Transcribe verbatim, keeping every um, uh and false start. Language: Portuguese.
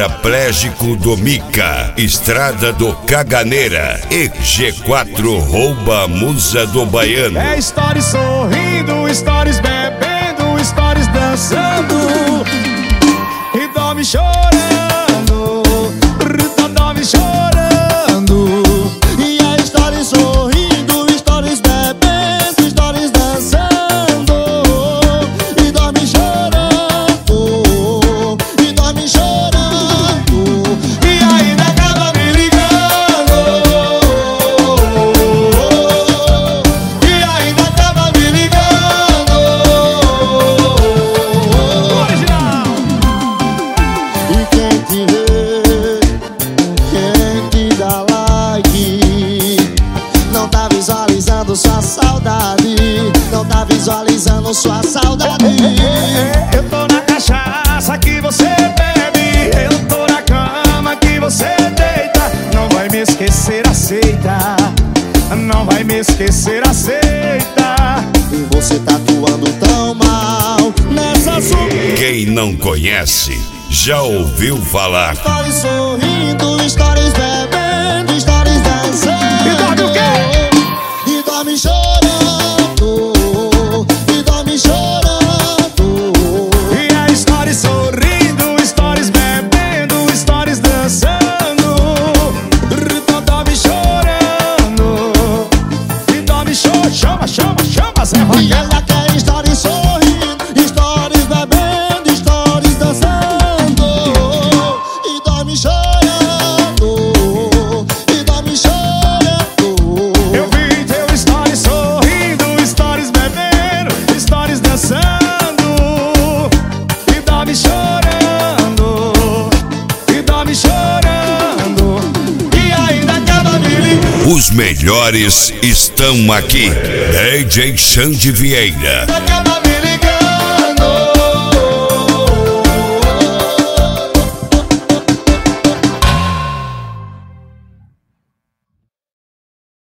paraplégico do Mica, Estrada do Caganeira e G quatro rouba a musa do baiano. É stories sorrindo, stories bebendo, stories dançando e dorme chorando, dorme chorando. E é stories sorrindo, stories bebendo, stories dançando e dorme chorando, e dorme chorando. E ainda acaba me ligando, e ainda acaba me ligando. Original. E quem te vê, quem te dá like, não tá visualizando sua saudade, não tá visualizando sua saudade. Eu tô na cachaça que você bebe, eu tô na cama que você deita. Não vai me esquecer, aceita. Não vai me esquecer, aceita. E você tá atuando tão mal nessa sua. Quem não conhece, já ouviu falar. Stories sorrindo, stories bebendo, stories dançando. E dorme o quê? E dorme chorando, e dorme chorando. E a stories sorrindo, stories bebendo, stories dançando. Dorme chorando, e dorme chorando. Chama, chama, chama, Zé Rocha. E ela quer stories sorrindo, stories bebendo, stories dançando. E dorme chorando, e dorme chorando. Eu vi teu stories sorrindo, stories bebendo, stories dançando. E dorme chorando, e dorme chorando. E ainda acaba me ligando. Os melhores estão aqui. D J Xande Vieira. Acaba